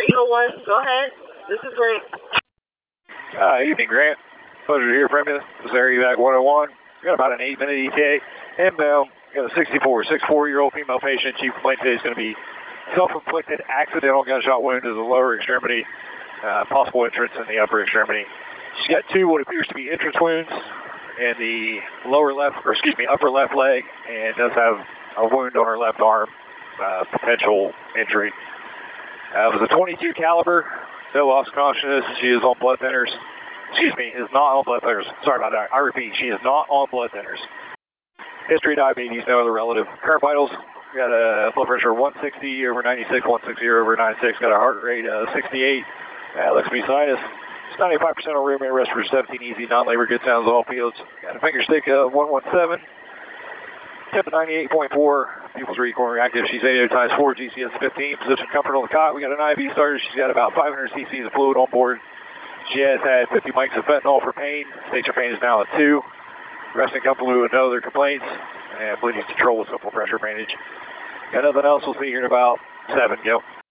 Eagle 1, go ahead. This is Grant. Evening, Grant. Pleasure to hear from you. This is Air Evac 101. We got about an 8-minute ETA. Inbound, got a 64-year-old female patient. Chief complaint today is going to be self-inflicted accidental gunshot wound to the lower extremity, possible entrance in the upper extremity. She's got two what appears to be entrance wounds in the upper left leg, and does have a wound on her left arm, potential injury. It was a .22 caliber, no loss of consciousness. She is on blood thinners. Is not on blood thinners. Sorry about that. I repeat, she is not on blood thinners. History, diabetes, no other relative. Current vitals, got a blood pressure of 160 over 96, 160 over 96. Got a heart rate of 68. Looks to be sinus. It's 95% on room air, respirator 17, easy, non-labor, good sounds, all fields. Got a finger stick of 117. Temp of 98.4. Pupils recoil reactive. She's 8 times 4, GCS 15. Position comfort on the cot. We got an IV starter. She's got about 500 cc's of fluid on board. She has had 50 mics of fentanyl for pain. Stage of pain is now at 2. Resting comfortably with no other complaints. And bleeding control with simple pressure bandage. Got nothing else. We'll see you here in about 7. Go.